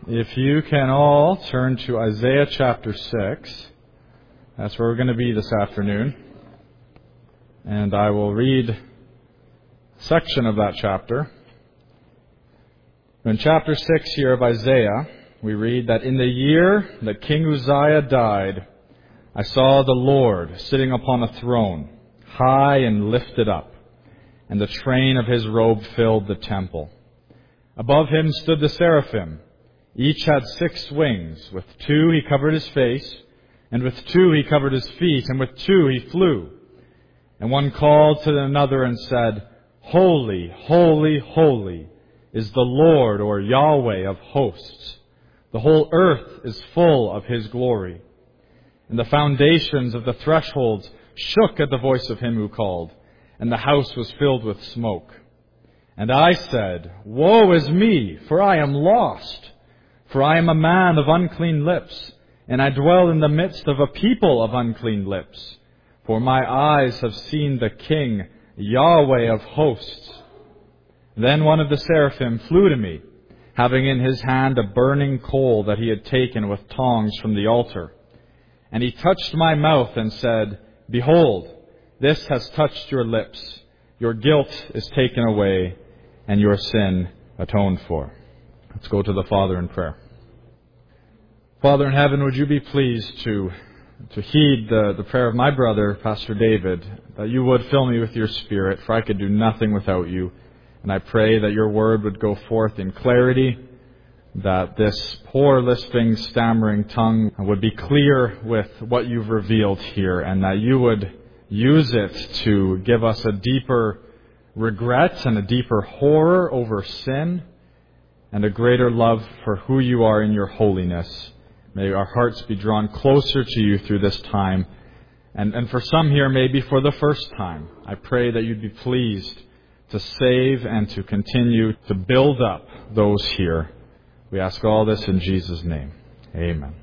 If you can all turn to Isaiah chapter 6, that's where we're going to be this afternoon. And I will read a section of that chapter. In chapter 6 here of Isaiah, we read that in the year that King Uzziah died, I saw the Lord sitting upon a throne, high and lifted up, and the train of his robe filled the temple. Above him stood the seraphim. Each had 6 wings. With 2 he covered his face, and with 2 he covered his feet, and with 2 he flew. And one called to another and said, Holy, holy, holy is the Lord, or Yahweh of hosts. The whole earth is full of his glory. And the foundations of the thresholds shook at the voice of him who called, and the house was filled with smoke. And I said, Woe is me, for I am lost. For I am a man of unclean lips, and I dwell in the midst of a people of unclean lips. For my eyes have seen the King, Yahweh of hosts. Then one of the seraphim flew to me, having in his hand a burning coal that he had taken with tongs from the altar. And he touched my mouth and said, Behold, this has touched your lips. Your guilt is taken away, and your sin atoned for. Let's go to the Father in prayer. Father in heaven, would you be pleased to heed the prayer of my brother, Pastor David, that you would fill me with your Spirit, for I could do nothing without you. And I pray that your word would go forth in clarity, that this poor, lisping, stammering tongue would be clear with what you've revealed here, and that you would use it to give us a deeper regret and a deeper horror over sin, and a greater love for who you are in your holiness. May our hearts be drawn closer to you through this time. And for some here, maybe for the first time, I pray that you'd be pleased to save and to continue to build up those here. We ask all this in Jesus' name. Amen.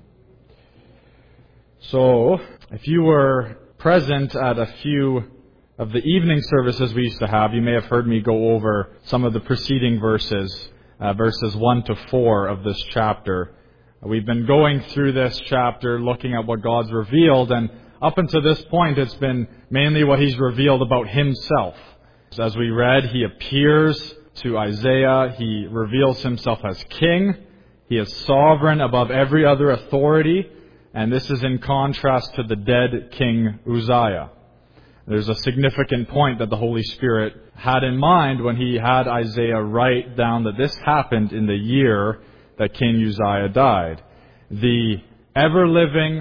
So, if you were present at a few of the evening services we used to have, you may have heard me go over some of the preceding verses, verses 1 to 4 of this chapter. We've been going through this chapter looking at what God's revealed, and up until this point it's been mainly what He's revealed about Himself. As we read, He appears to Isaiah, He reveals Himself as King, He is sovereign above every other authority, and this is in contrast to the dead King Uzziah. There's a significant point that the Holy Spirit had in mind when He had Isaiah write down that this happened in the year that King Uzziah died. The ever-living,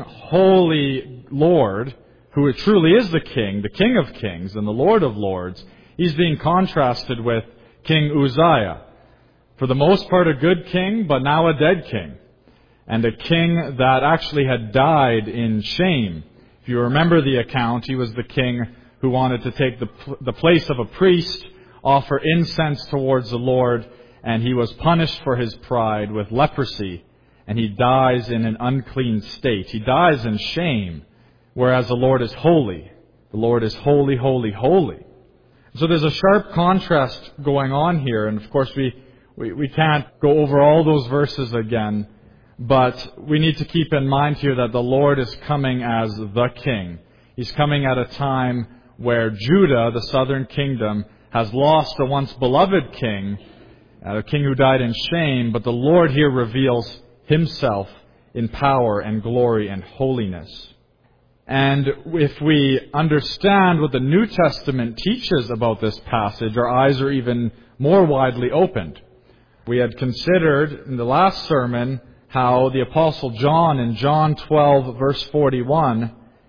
holy Lord, who truly is the King of Kings and the Lord of Lords, He's being contrasted with King Uzziah. For the most part a good king, but now a dead king. And a king that actually had died in shame. If you remember the account, he was the king who wanted to take the place of a priest, offer incense towards the Lord, and he was punished for his pride with leprosy, and he dies in an unclean state. He dies in shame, whereas the Lord is holy. The Lord is holy, holy, holy. So there's a sharp contrast going on here, and of course we can't go over all those verses again, but we need to keep in mind here that the Lord is coming as the King. He's coming at a time where Judah, the southern kingdom, has lost a once beloved king, a king who died in shame, but the Lord here reveals Himself in power and glory and holiness. And if we understand what the New Testament teaches about this passage, our eyes are even more widely opened. We had considered in the last sermon how the Apostle John in John 12 verse 41,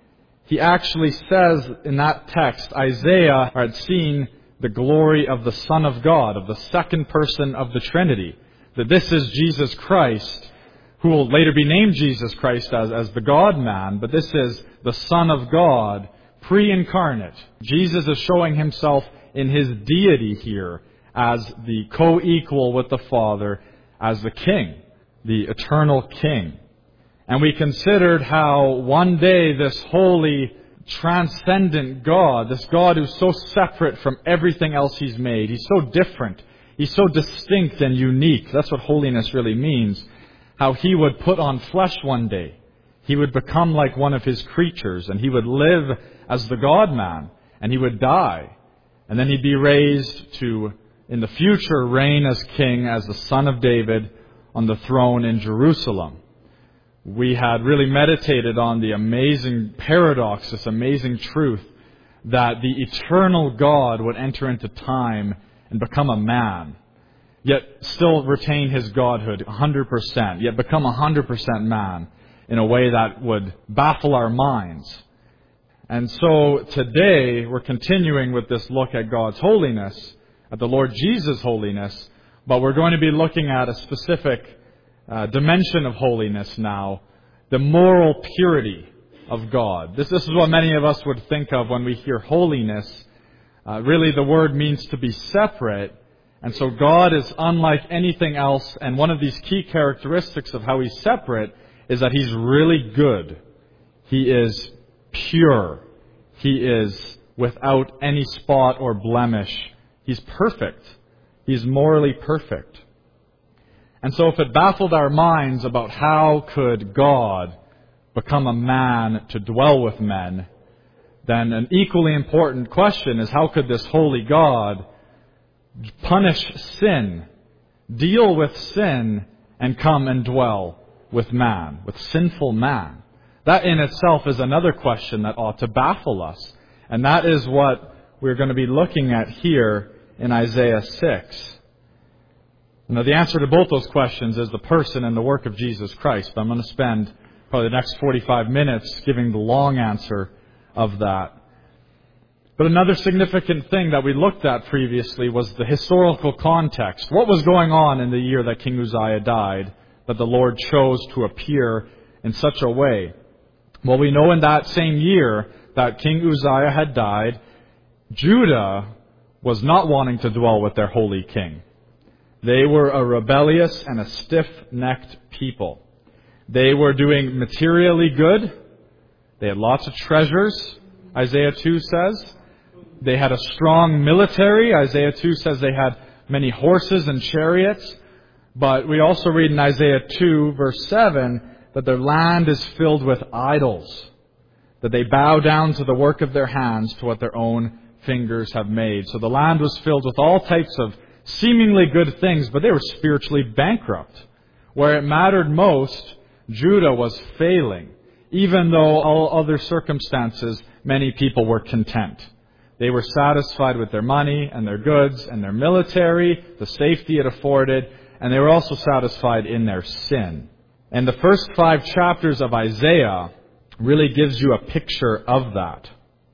he actually says in that text, Isaiah had seen the glory of the Son of God, of the second person of the Trinity, that this is Jesus Christ, who will later be named Jesus Christ as the God-man, but this is the Son of God, pre-incarnate. Jesus is showing Himself in His deity here as the co-equal with the Father, as the King, the eternal King. And we considered how one day this holy, transcendent God, this God who's so separate from everything else He's made, He's so different. He's so distinct and unique. That's what holiness really means. How He would put on flesh one day. He would become like one of His creatures, and He would live as the God-man, and He would die. And then He'd be raised to, in the future, reign as king, as the son of David, on the throne in Jerusalem. We had really meditated on the amazing paradox, this amazing truth, that the eternal God would enter into time and become a man, yet still retain His godhood 100%, yet become 100% man in a way that would baffle our minds. And so today we're continuing with this look at God's holiness, at the Lord Jesus' holiness, but we're going to be looking at a specific dimension of holiness now, the moral purity of God. This is what many of us would think of when we hear holiness. Really, the word means to be separate, and so God is unlike anything else, and one of these key characteristics of how He's separate is that He's really good. He is pure. He is without any spot or blemish. He's perfect. He's morally perfect. And so if it baffled our minds about how could God become a man to dwell with men, then an equally important question is how could this holy God punish sin, deal with sin, and come and dwell with man, with sinful man? That in itself is another question that ought to baffle us. And that is what we're going to be looking at here in Isaiah 6. Now, the answer to both those questions is the person and the work of Jesus Christ. But I'm going to spend probably the next 45 minutes giving the long answer of that. But another significant thing that we looked at previously was the historical context. What was going on in the year that King Uzziah died that the Lord chose to appear in such a way? Well, we know in that same year that King Uzziah had died, Judah was not wanting to dwell with their holy king. They were a rebellious and a stiff-necked people. They were doing materially good. They had lots of treasures, Isaiah 2 says. They had a strong military. Isaiah 2 says they had many horses and chariots. But we also read in Isaiah 2, verse 7, that their land is filled with idols, that they bow down to the work of their hands, to what their own fingers have made. So the land was filled with all types of seemingly good things, but they were spiritually bankrupt. Where it mattered most, Judah was failing. Even though all other circumstances, many people were content. They were satisfied with their money and their goods and their military, the safety it afforded, and they were also satisfied in their sin. And the first 5 chapters of Isaiah really gives you a picture of that.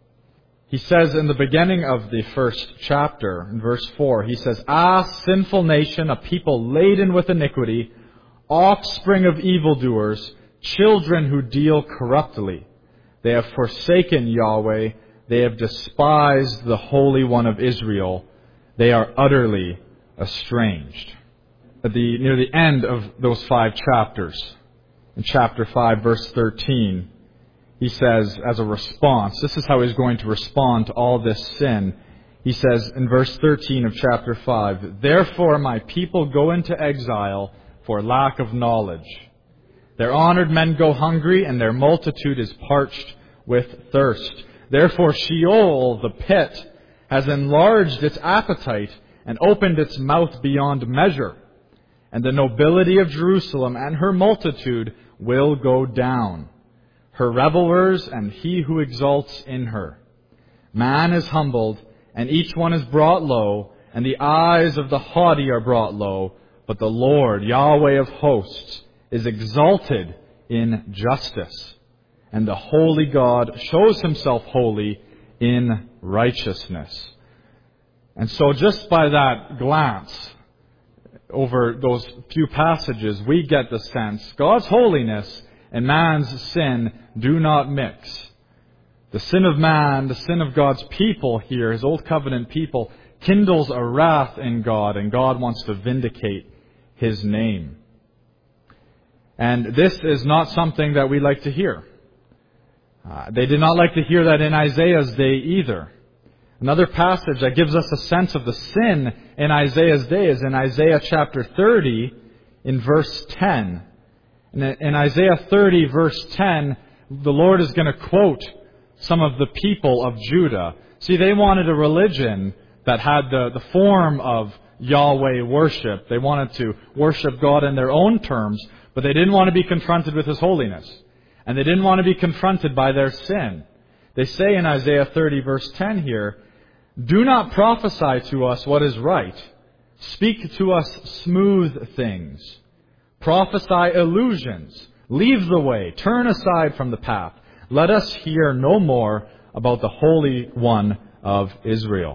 He says in the beginning of the first chapter, in verse 4, he says, "Ah, sinful nation, a people laden with iniquity, offspring of evildoers, children who deal corruptly. They have forsaken Yahweh, they have despised the Holy One of Israel. They are utterly estranged." Near the end of those 5 chapters, in chapter 5, verse 13, he says, as a response, this is how he's going to respond to all this sin. He says in verse 13 of chapter 5, "Therefore my people go into exile for lack of knowledge. Their honored men go hungry, and their multitude is parched with thirst. Therefore Sheol, the pit, has enlarged its appetite and opened its mouth beyond measure. And the nobility of Jerusalem and her multitude will go down, her revelers and he who exalts in her. Man is humbled, and each one is brought low, and the eyes of the haughty are brought low. But the Lord, Yahweh of hosts, is exalted in justice, and the holy God shows himself holy in righteousness." And so just by that glance over those few passages, we get the sense God's holiness and man's sin do not mix. The sin of man, the sin of God's people here, His Old Covenant people, kindles a wrath in God, and God wants to vindicate His name. And this is not something that we like to hear. They did not like to hear that in Isaiah's day either. Another passage that gives us a sense of the sin in Isaiah's day is in Isaiah chapter 30 in verse 10. In Isaiah 30 verse 10, the Lord is going to quote some of the people of Judah. See, they wanted a religion that had the form of Yahweh worship. They wanted to worship God in their own terms, but they didn't want to be confronted with His holiness. And they didn't want to be confronted by their sin. They say in Isaiah 30 verse 10 here, "Do not prophesy to us what is right. Speak to us smooth things. Prophesy illusions. Leave the way. Turn aside from the path. Let us hear no more about the Holy One of Israel."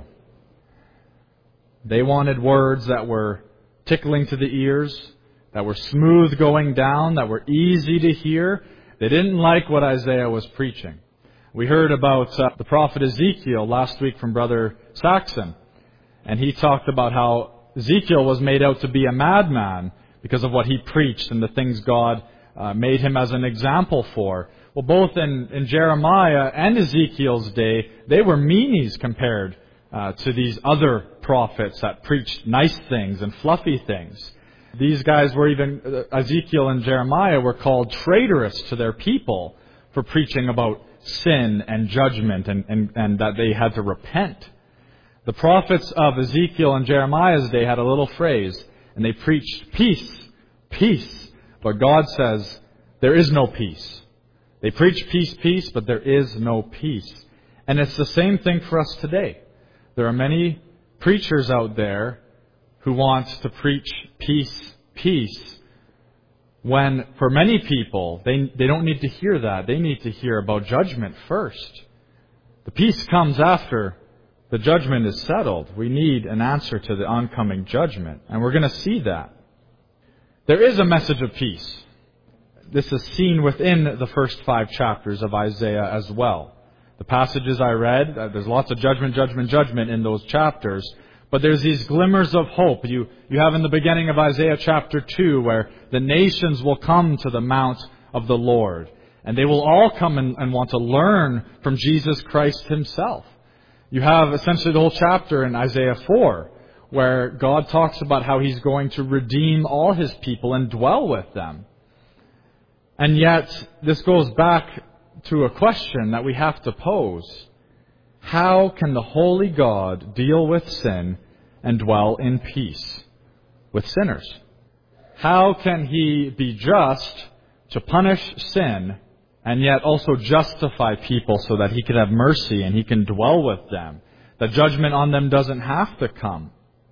They wanted words that were tickling to the ears, that were smooth going down, that were easy to hear. They didn't like what Isaiah was preaching. We heard about the prophet Ezekiel last week from Brother Saxon, and he talked about how Ezekiel was made out to be a madman because of what he preached and the things God made him as an example for. Well, both in Jeremiah and Ezekiel's day, they were meanies compared to these other prophets that preached nice things and fluffy things. These guys were even, Ezekiel and Jeremiah were called traitorous to their people for preaching about sin and judgment and that they had to repent. The prophets of Ezekiel and Jeremiah's day had a little phrase, and they preached peace, peace. But God says there is no peace. They preach peace, peace, but there is no peace. And it's the same thing for us today. There are many preachers out there who want to preach peace, peace, when for many people, they don't need to hear that. They need to hear about judgment first. The peace comes after the judgment is settled. We need an answer to the oncoming judgment, and we're going to see that. There is a message of peace. This is seen within the first 5 chapters of Isaiah as well. The passages I read, there's lots of judgment in those chapters. But there's these glimmers of hope. You have in the beginning of Isaiah chapter 2 where the nations will come to the mount of the Lord. And they will all come and want to learn from Jesus Christ Himself. You have essentially the whole chapter in Isaiah 4 where God talks about how He's going to redeem all His people and dwell with them. And yet, this goes back to a question that we have to pose. How can the holy God deal with sin and dwell in peace with sinners? How can He be just to punish sin and yet also justify people so that He can have mercy and He can dwell with them? The judgment on them doesn't have to come.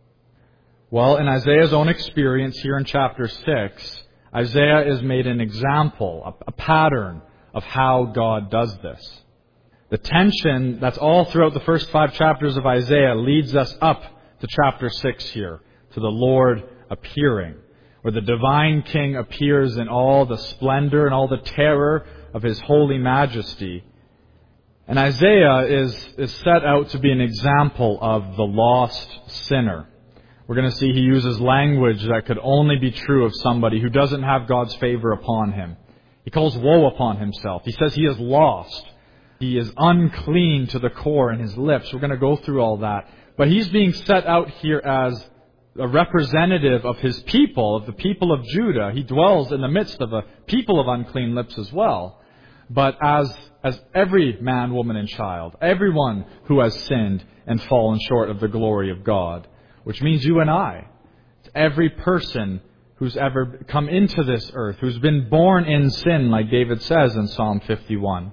Well, in Isaiah's own experience here in chapter 6, Isaiah is made an example, a pattern of how God does this. The tension that's all throughout the first 5 chapters of Isaiah leads us up to chapter 6 here, to the Lord appearing, where the divine King appears in all the splendor and all the terror of His holy majesty. And Isaiah is set out to be an example of the lost sinner. We're going to see he uses language that could only be true of somebody who doesn't have God's favor upon him. He calls woe upon himself. He says he is lost. He is unclean to the core in his lips. We're going to go through all that. But he's being set out here as a representative of his people, of the people of Judah. He dwells in the midst of a people of unclean lips as well. But as every man, woman, and child, everyone who has sinned and fallen short of the glory of God, which means you and I. It's every person who's ever come into this earth, who's been born in sin, like David says in Psalm 51.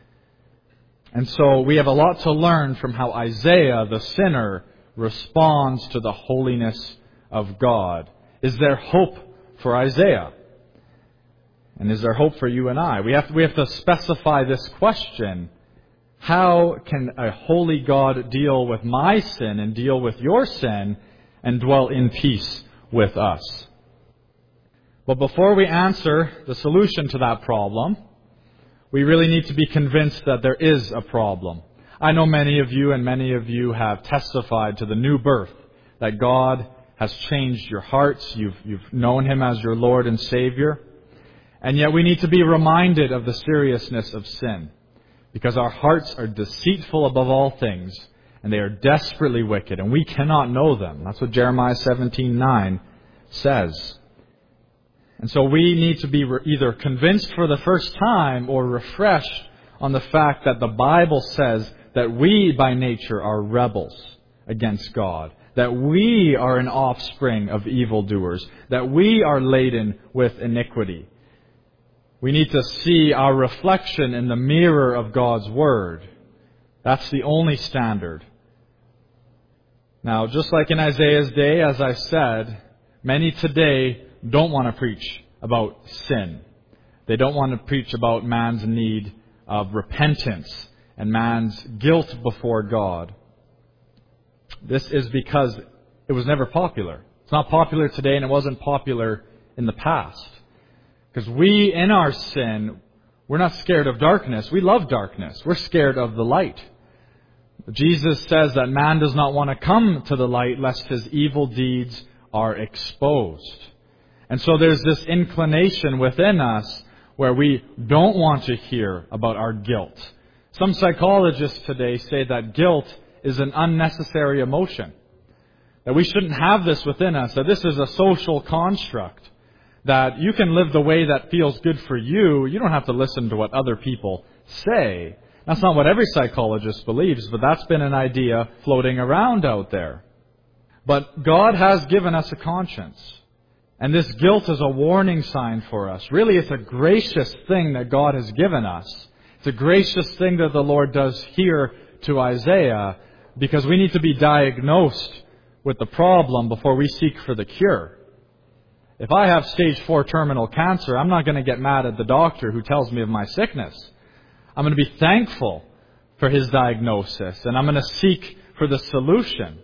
And so we have a lot to learn from how Isaiah, the sinner, responds to the holiness of God. Is there hope for Isaiah? And is there hope for you and I? We have to specify this question. How can a holy God deal with my sin and deal with your sin and dwell in peace with us? But before we answer the solution to that problem, we really need to be convinced that there is a problem. I know many of you have testified to the new birth, that God has changed your hearts. You've known Him as your Lord and Savior. And yet we need to be reminded of the seriousness of sin, because our hearts are deceitful above all things and they are desperately wicked, and we cannot know them. That's what Jeremiah 17:9 says. And so we need to be either convinced for the first time or refreshed on the fact that the Bible says that we by nature are rebels against God, that we are an offspring of evildoers, that we are laden with iniquity. We need to see our reflection in the mirror of God's Word. That's the only standard. Now, just like in Isaiah's day, as I said, many today don't want to preach about sin. They don't want to preach about man's need of repentance and man's guilt before God. This is because it was never popular. It's not popular today, and it wasn't popular in the past. Because we, in our sin, we're not scared of darkness. We love darkness. We're scared of the light. Jesus says that man does not want to come to the light lest his evil deeds are exposed. And so there's this inclination within us where we don't want to hear about our guilt. Some psychologists today say that guilt is an unnecessary emotion. That we shouldn't have this within us. That this is a social construct. That you can live the way that feels good for you. You don't have to listen to what other people say. That's not what every psychologist believes, but that's been an idea floating around out there. But God has given us a conscience. And this guilt is a warning sign for us. Really, it's a gracious thing that God has given us. It's a gracious thing that the Lord does here to Isaiah, because we need to be diagnosed with the problem before we seek for the cure. If I have stage 4 terminal cancer, I'm not going to get mad at the doctor who tells me of my sickness. I'm going to be thankful for his diagnosis, and I'm going to seek for the solution.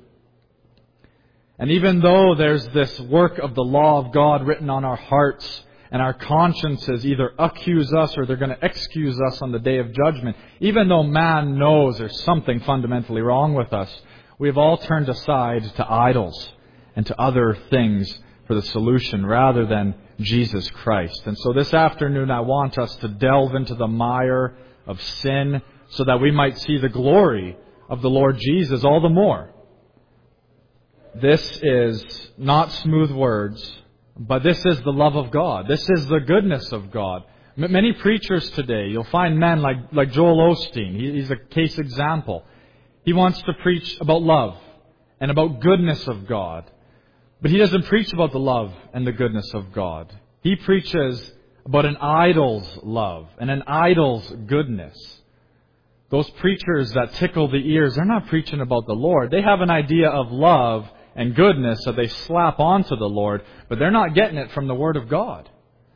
And even though there's this work of the law of God written on our hearts, and our consciences either accuse us or they're going to excuse us on the day of judgment, even though man knows there's something fundamentally wrong with us, we've all turned aside to idols and to other things for the solution rather than Jesus Christ. And so this afternoon I want us to delve into the mire of sin so that we might see the glory of the Lord Jesus all the more. This is not smooth words, but this is the love of God. This is the goodness of God. Many preachers today, you'll find men like Joel Osteen. He's a case example. He wants to preach about love and about goodness of God. But he doesn't preach about the love and the goodness of God. He preaches about an idol's love and an idol's goodness. Those preachers that tickle the ears, they're not preaching about the Lord. They have an idea of love and goodness that they slap onto the Lord, but they're not getting it from the Word of God.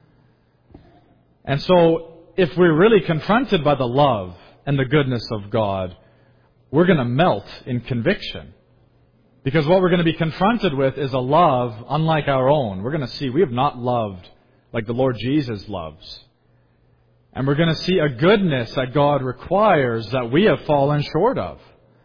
And so, if we're really confronted by the love and the goodness of God, we're going to melt in conviction. Because what we're going to be confronted with is a love unlike our own. We're going to see we have not loved like the Lord Jesus loves. And we're going to see a goodness that God requires that we have fallen short of.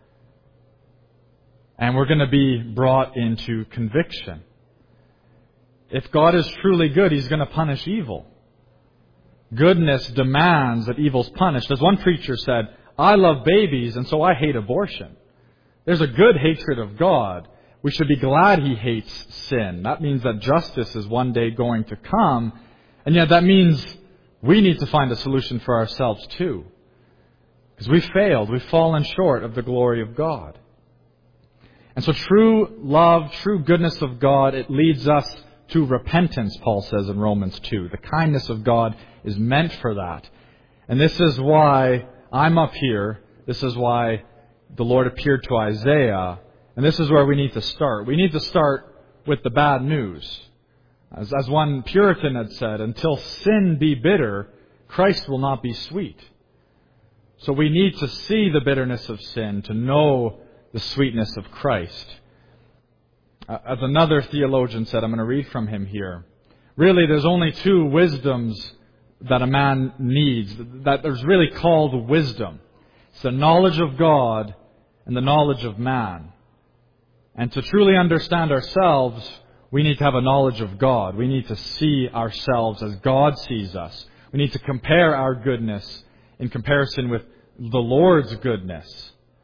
And we're going to be brought into conviction. If God is truly good, He's going to punish evil. Goodness demands that evil's punished. As one preacher said, I love babies and so I hate abortion. There's a good hatred of God. We should be glad He hates sin. That means that justice is one day going to come. And yet that means we need to find a solution for ourselves too. Because we've failed. We've fallen short of the glory of God. And so true love, true goodness of God, it leads us to repentance, Paul says in Romans 2. The kindness of God is meant for that. And this is why I'm up here. This is why the Lord appeared to Isaiah. And this is where we need to start. We need to start with the bad news. As one Puritan had said, until sin be bitter, Christ will not be sweet. So we need to see the bitterness of sin to know the sweetness of Christ. As another theologian said, I'm going to read from him here. Really, there's only two wisdoms that a man needs, that is really called wisdom. It's the knowledge of God and the knowledge of man. And to truly understand ourselves, we need to have a knowledge of God. We need to see ourselves as God sees us. We need to compare our goodness in comparison with the Lord's goodness.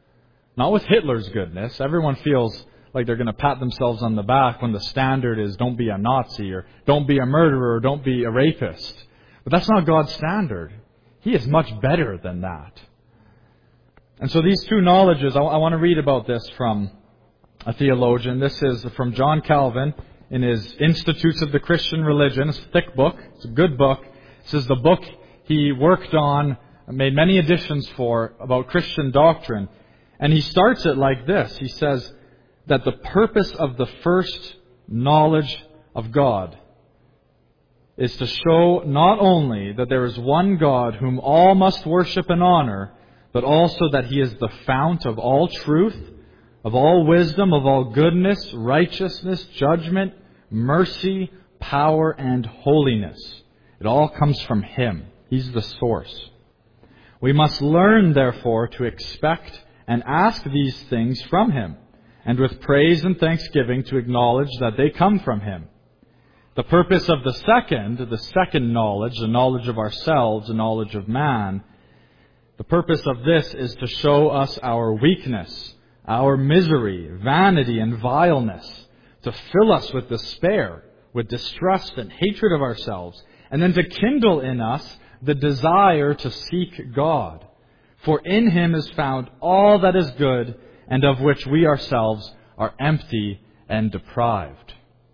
Not with Hitler's goodness. Everyone feels like they're going to pat themselves on the back when the standard is don't be a Nazi or don't be a murderer or don't be a rapist. But that's not God's standard. He is much better than that. And so these two knowledges, I want to read about this from a theologian. This is from John Calvin in his Institutes of the Christian Religion. It's a thick book. It's a good book. This is the book he worked on, made many additions for, about Christian doctrine. And he starts it like this. He says that the purpose of the first knowledge of God is to show not only that there is one God whom all must worship and honor, but also that He is the fount of all truth, of all wisdom, of all goodness, righteousness, judgment, mercy, power, and holiness. It all comes from Him. He's the source. We must learn, therefore, to expect and ask these things from Him, and with praise and thanksgiving to acknowledge that they come from Him. The purpose of the second knowledge, the knowledge of ourselves, the knowledge of man, the purpose of this is to show us our weakness, our misery, vanity, and vileness, to fill us with despair, with distrust and hatred of ourselves, and then to kindle in us the desire to seek God. For in Him is found all that is good, and of which we ourselves are empty and deprived.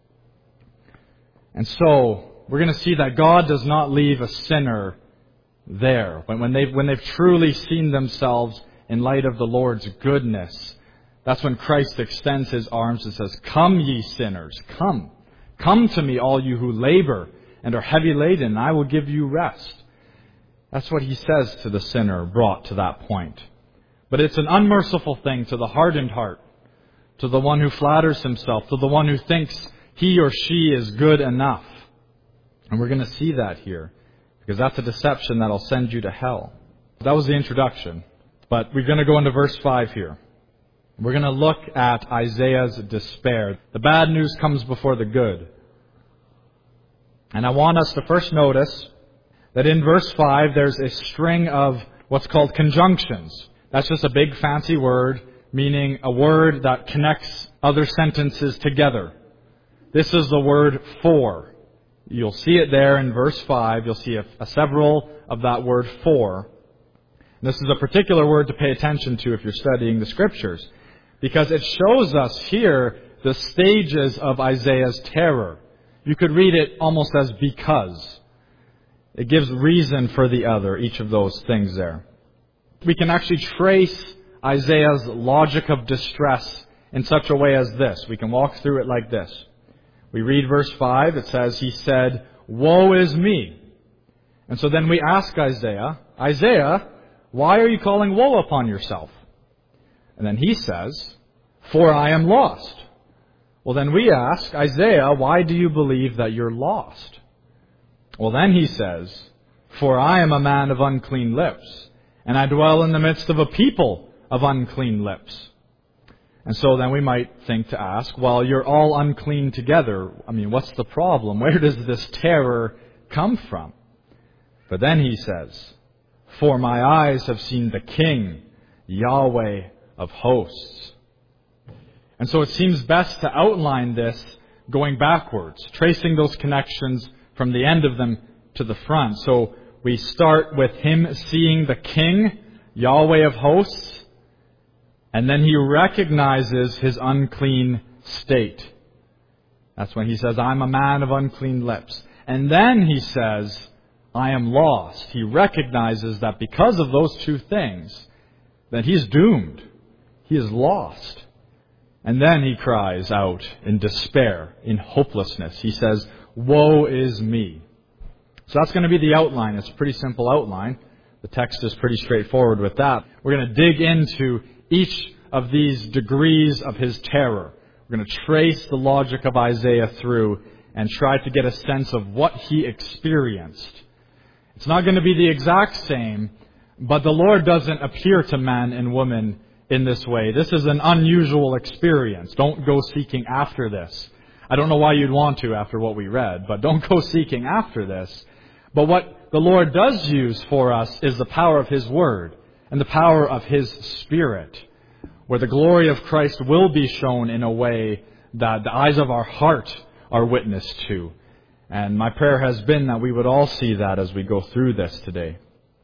And so, we're going to see that God does not leave a sinner there. When they've truly seen themselves in light of the Lord's goodness, that's when Christ extends His arms and says, "Come, ye sinners, come. Come to me, all you who labor and are heavy laden, and I will give you rest." That's what He says to the sinner brought to that point. But it's an unmerciful thing to the hardened heart, to the one who flatters himself, to the one who thinks he or she is good enough. And we're going to see that here, because that's a deception that'll send you to hell. That was the introduction. But we're going to go into verse 5 here. We're going to look at Isaiah's despair. The bad news comes before the good. And I want us to first notice that in verse 5 there's a string of what's called conjunctions. That's just a big fancy word, meaning a word that connects other sentences together. This is the word for. You'll see it there in verse 5. You'll see a several of that word for. And this is a particular word to pay attention to if you're studying the Scriptures, because it shows us here the stages of Isaiah's terror. You could read it almost as because. It gives reason for the other, each of those things there. We can actually trace Isaiah's logic of distress in such a way as this. We can walk through it like this. We read verse 5. It says, He said, "Woe is me." And so then we ask Isaiah, "Isaiah, why are you calling woe upon yourself?" And then he says, "For I am lost." Well, then we ask, "Isaiah, why do you believe that you're lost?" Well, then he says, "For I am a man of unclean lips, and I dwell in the midst of a people of unclean lips." And so then we might think to ask, well, you're all unclean together. I mean, what's the problem? Where does this terror come from? But then he says, "For my eyes have seen the King, Yahweh of hosts." And so it seems best to outline this going backwards, tracing those connections from the end of them to the front. So we start with him seeing the King, Yahweh of hosts, and then he recognizes his unclean state. That's when he says, "I'm a man of unclean lips." And then he says, "I am lost." He recognizes that because of those two things, that he's doomed. He is lost. And then he cries out in despair, in hopelessness. He says, "Woe is me." So that's going to be the outline. It's a pretty simple outline. The text is pretty straightforward with that. We're going to dig into each of these degrees of his terror. We're going to trace the logic of Isaiah through and try to get a sense of what he experienced. It's not going to be the exact same, but the Lord doesn't appear to man and woman in this way. This is an unusual experience. Don't go seeking after this. I don't know why you'd want to after what we read, but don't go seeking after this. But what the Lord does use for us is the power of His Word and the power of His Spirit. where the glory of Christ will be shown in a way that the eyes of our heart are witness to. And my prayer has been that we would all see that as we go through this today.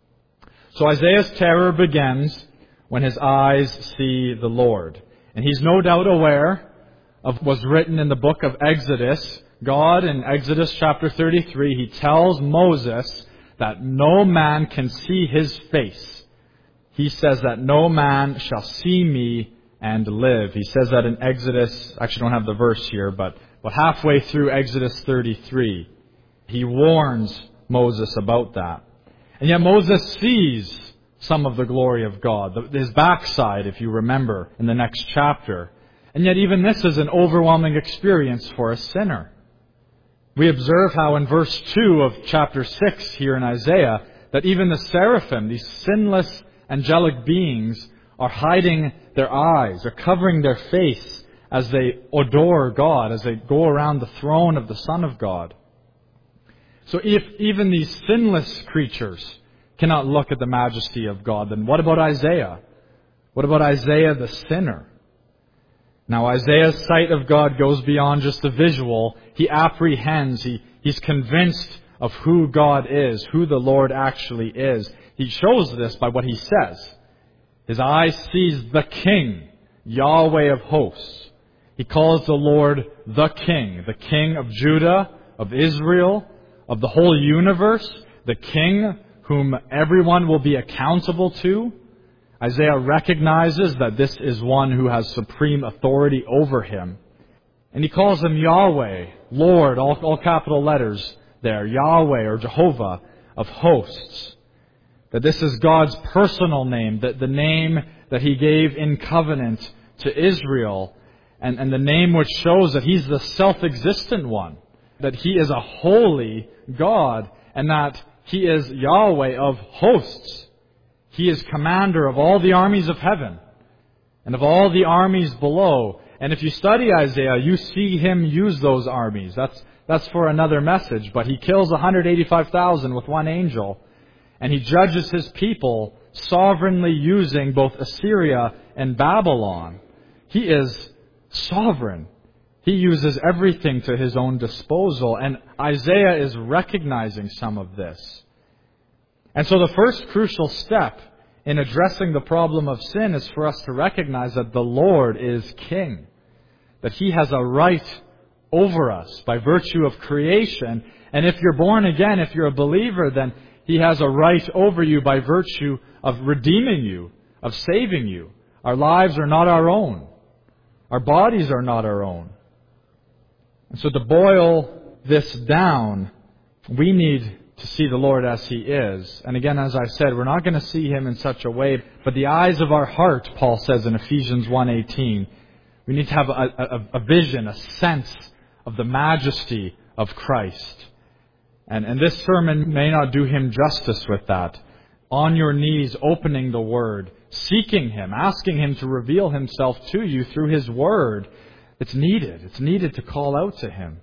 So Isaiah's terror begins when his eyes see the Lord. And he's no doubt aware of what was written in the book of Exodus. God, in Exodus chapter 33, he tells Moses that no man can see his face. He says that no man shall see me and live. He says that in Exodus, I actually don't have the verse here, but halfway through Exodus 33, he warns Moses about that. And yet Moses sees some of the glory of God, his backside, if you remember, in the next chapter. And yet even this is an overwhelming experience for a sinner. We observe how in verse 2 of chapter 6 here in Isaiah, that even the seraphim, these sinless angelic beings, are hiding their eyes, are covering their face as they adore God, as they go around the throne of the Son of God. So if even these sinless creatures cannot look at the majesty of God, then what about Isaiah? What about Isaiah the sinner? Now Isaiah's sight of God goes beyond just the visual. He apprehends, he's convinced of who God is, who the Lord actually is. He shows this by what he says. His eye sees the King, Yahweh of hosts. He calls the Lord the King of Judah, of Israel, of the whole universe, the King whom everyone will be accountable to. Isaiah recognizes that this is one who has supreme authority over him. And he calls him Yahweh, Lord, all capital letters there, Yahweh or Jehovah of hosts. That this is God's personal name, that the name that he gave in covenant to Israel, and the name which shows that he's the self-existent one, that he is a holy God, and that he is Yahweh of hosts. He is commander of all the armies of heaven and of all the armies below. And if you study Isaiah, you see him use those armies. That's for another message. But he kills 185,000 with one angel. And he judges his people sovereignly using both Assyria and Babylon. He is sovereign. He uses everything to his own disposal. And Isaiah is recognizing some of this. And so the first crucial step in addressing the problem of sin is for us to recognize that the Lord is King. That He has a right over us by virtue of creation. And if you're born again, if you're a believer, then He has a right over you by virtue of redeeming you, of saving you. Our lives are not our own. Our bodies are not our own. And so to boil this down, we need to see the Lord as He is. And again, as I said, we're not going to see Him in such a way, but the eyes of our heart, Paul says in Ephesians 1:18, we need to have a vision, a sense of the majesty of Christ. And this sermon may not do Him justice with that. On your knees, opening the Word, seeking Him, asking Him to reveal Himself to you through His Word. It's needed. It's needed to call out to Him.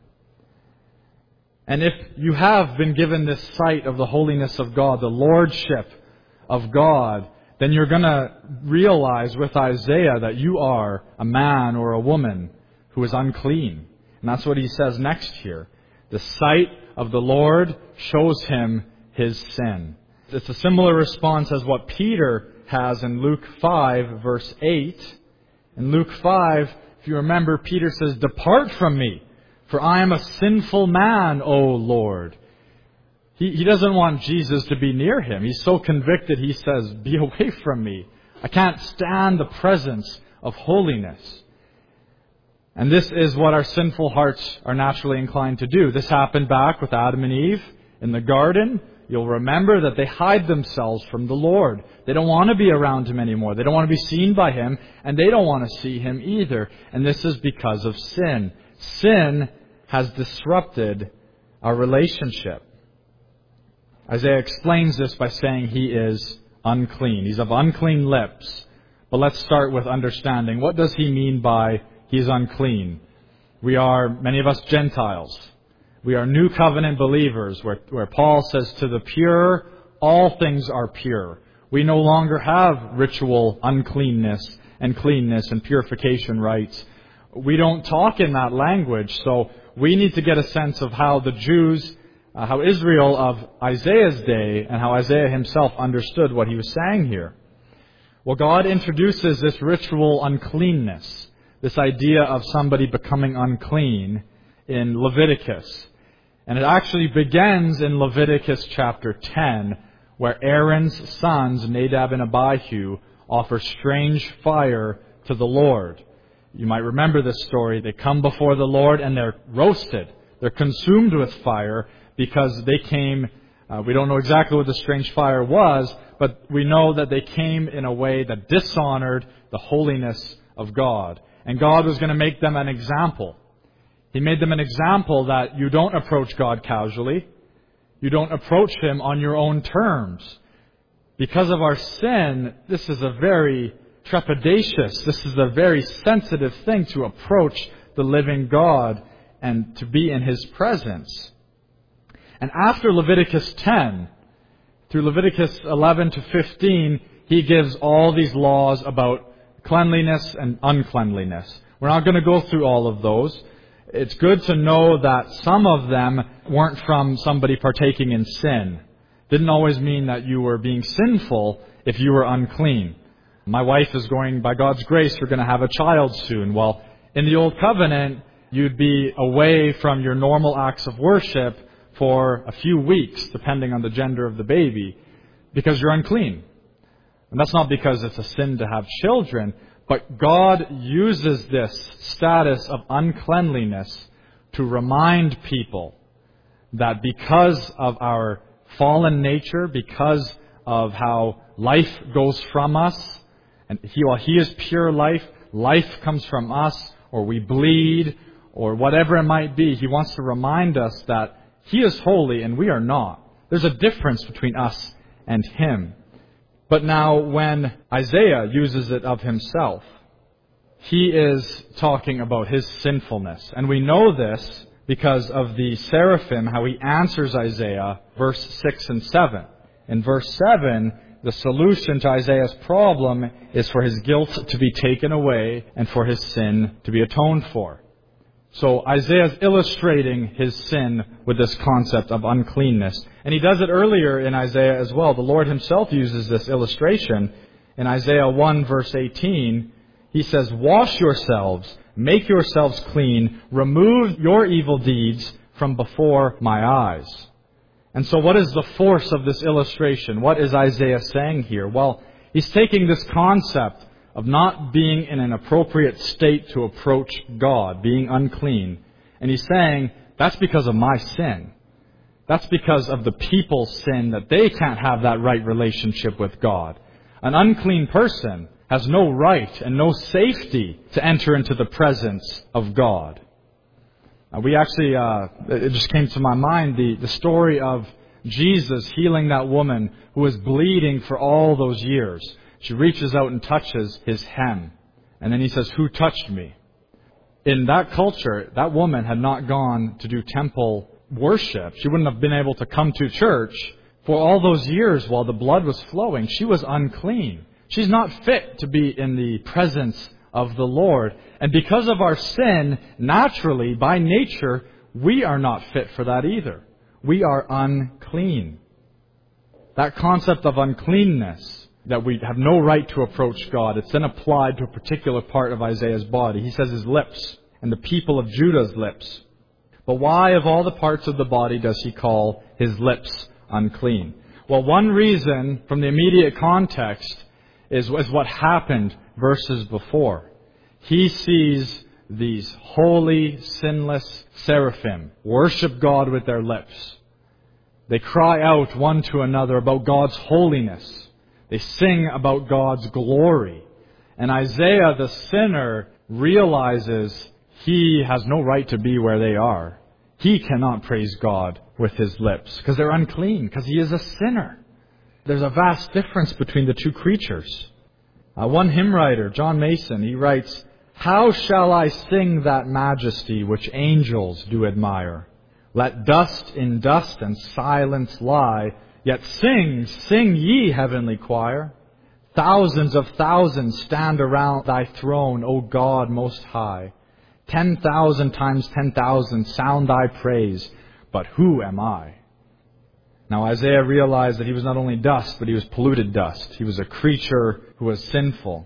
And if you have been given this sight of the holiness of God, the lordship of God, then you're going to realize with Isaiah that you are a man or a woman who is unclean. And that's what he says next here. The sight of the Lord shows him his sin. It's a similar response as what Peter has in Luke 5, verse 8. In Luke 5, if you remember, Peter says, "Depart from me, for I am a sinful man, O Lord." He doesn't want Jesus to be near him. He's so convicted, he says, "Be away from me. I can't stand the presence of holiness." And this is what our sinful hearts are naturally inclined to do. This happened back with Adam and Eve in the garden. You'll remember that they hide themselves from the Lord. They don't want to be around Him anymore. They don't want to be seen by Him, and they don't want to see Him either. And this is because of sin. Sin has disrupted our relationship. Isaiah explains this by saying he is unclean. He's of unclean lips. But let's start with understanding. What does he mean by he's unclean? We are, many of us, Gentiles. We are new covenant believers where Paul says to the pure, all things are pure. We no longer have ritual uncleanness and cleanness and purification rites. We don't talk in that language, so we need to get a sense of how the Jews, how Israel of Isaiah's day, and how Isaiah himself understood what he was saying here. Well, God introduces this ritual uncleanness, this idea of somebody becoming unclean in Leviticus. And it actually begins in Leviticus chapter 10, where Aaron's sons, Nadab and Abihu, offer strange fire to the Lord. You might remember this story. They come before the Lord and they're roasted. They're consumed with fire because they came, we don't know exactly what the strange fire was, but we know that they came in a way that dishonored the holiness of God. And God was going to make them an example. He made them an example that you don't approach God casually. You don't approach Him on your own terms. Because of our sin, this is a very trepidatious, this is a very sensitive thing to approach the living God and to be in His presence. And after Leviticus 10, through Leviticus 11 to 15, He gives all these laws about cleanliness and uncleanliness. We're not going to go through all of those. It's good to know that some of them weren't from somebody partaking in sin. Didn't always mean that you were being sinful if you were unclean. My wife is going, by God's grace, we're going to have a child soon. Well, in the Old Covenant, you'd be away from your normal acts of worship for a few weeks, depending on the gender of the baby, because you're unclean. And that's not because it's a sin to have children, but God uses this status of uncleanliness to remind people that because of our fallen nature, because of how life goes from us, and while He is pure life, life comes from us, or we bleed, or whatever it might be. He wants to remind us that He is holy and we are not. There's a difference between us and Him. But now when Isaiah uses it of himself, he is talking about his sinfulness. And we know this because of the seraphim, how he answers Isaiah, verse 6 and 7. In verse 7, the solution to Isaiah's problem is for his guilt to be taken away and for his sin to be atoned for. So Isaiah is illustrating his sin with this concept of uncleanness. And he does it earlier in Isaiah as well. The Lord Himself uses this illustration. In Isaiah 1 verse 18, He says, "Wash yourselves, make yourselves clean, remove your evil deeds from before my eyes." And so what is the force of this illustration? What is Isaiah saying here? Well, he's taking this concept of not being in an appropriate state to approach God, being unclean. And he's saying, that's because of my sin. That's because of the people's sin that they can't have that right relationship with God. An unclean person has no right and no safety to enter into the presence of God. We actually, it just came to my mind, the story of Jesus healing that woman who was bleeding for all those years. She reaches out and touches His hem. And then He says, "Who touched me?" In that culture, that woman had not gone to do temple worship. She wouldn't have been able to come to church for all those years while the blood was flowing. She was unclean. She's not fit to be in the presence of the Lord. And because of our sin, naturally, by nature, we are not fit for that either. We are unclean. That concept of uncleanness, that we have no right to approach God, it's then applied to a particular part of Isaiah's body. He says his lips and the people of Judah's lips. But why of all the parts of the body does He call His lips unclean? Well, one reason from the immediate context is what happened verses before. He sees these holy, sinless seraphim worship God with their lips. They cry out one to another about God's holiness. They sing about God's glory. And Isaiah, the sinner, realizes he has no right to be where they are. He cannot praise God with his lips because they're unclean, because he is a sinner. There's a vast difference between the two creatures. One hymn writer, John Mason, he writes, "How shall I sing that majesty which angels do admire? Let dust in dust and silence lie, yet sing, sing ye heavenly choir. Thousands of thousands stand around thy throne, O God Most High. 10,000 times 10,000 sound thy praise, but who am I? Now Isaiah realized that he was not only dust, but he was polluted dust. He was a creature who was sinful.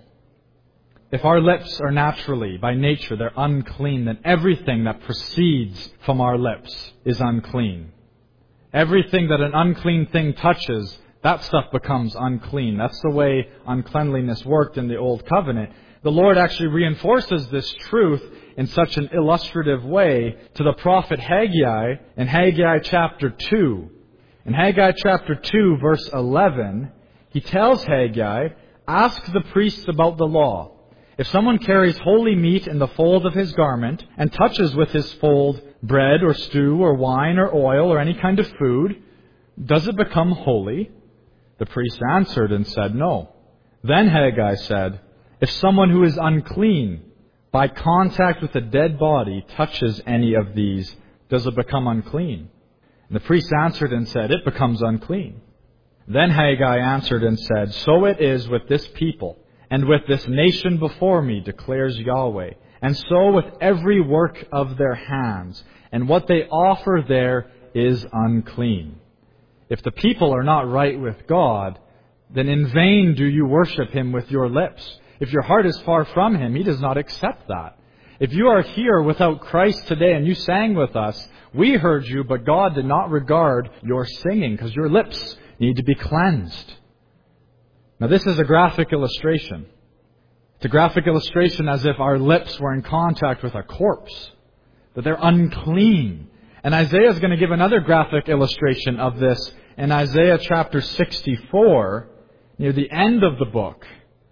If our lips are naturally, by nature, they're unclean, then everything that proceeds from our lips is unclean. Everything that an unclean thing touches, that stuff becomes unclean. That's the way uncleanliness worked in the Old Covenant. The Lord actually reinforces this truth in such an illustrative way to the prophet Haggai in Haggai chapter 2. In Haggai chapter 2, verse 11, he tells Haggai, "Ask the priests about the law. If someone carries holy meat in the fold of his garment and touches with his fold bread or stew or wine or oil or any kind of food, does it become holy?" The priest answered and said, "No." Then Haggai said, "If someone who is unclean by contact with a dead body touches any of these, does it become unclean?" And the priest answered and said, "It becomes unclean." Then Haggai answered and said, "So it is with this people and with this nation before me, declares Yahweh, and so with every work of their hands, and what they offer there is unclean. If the people are not right with God, then in vain do you worship Him with your lips. If your heart is far from Him, He does not accept that. If you are here without Christ today and you sang with us, we heard you, but God did not regard your singing because your lips need to be cleansed." Now this is a graphic illustration. It's a graphic illustration as if our lips were in contact with a corpse, that they're unclean. And Isaiah is going to give another graphic illustration of this in Isaiah chapter 64, near the end of the book.